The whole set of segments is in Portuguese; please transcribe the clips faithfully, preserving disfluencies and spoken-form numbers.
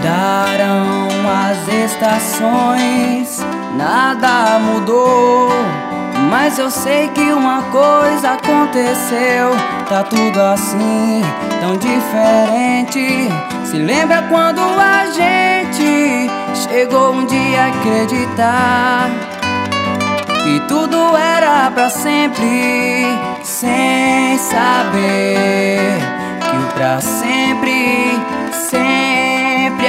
Mudaram as estações, nada mudou, mas eu sei que uma coisa aconteceu. Tá tudo assim, tão diferente. Se lembra quando a gente chegou um dia a acreditar que tudo era pra sempre, sem saber que o pra sempre sempre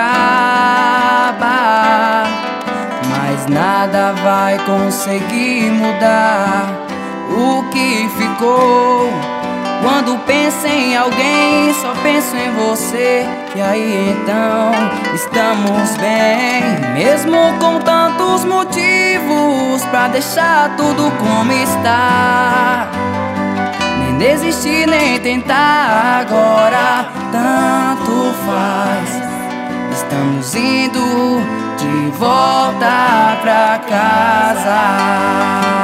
acaba. Mas nada vai conseguir mudar o que ficou. Quando penso em alguém, só penso em você. E aí então estamos bem, mesmo com tantos motivos pra deixar tudo como está. Nem desistir, nem tentar agora, tanto faz. Estamos indo de volta pra casa.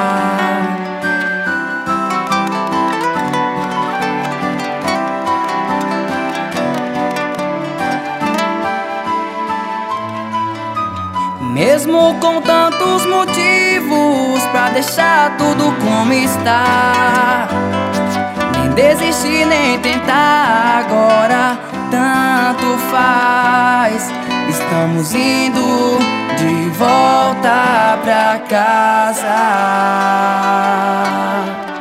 Mesmo com tantos motivos pra deixar tudo como está. Nem desistir, nem tentar agora, tanto faz. Estamos indo de volta pra casa.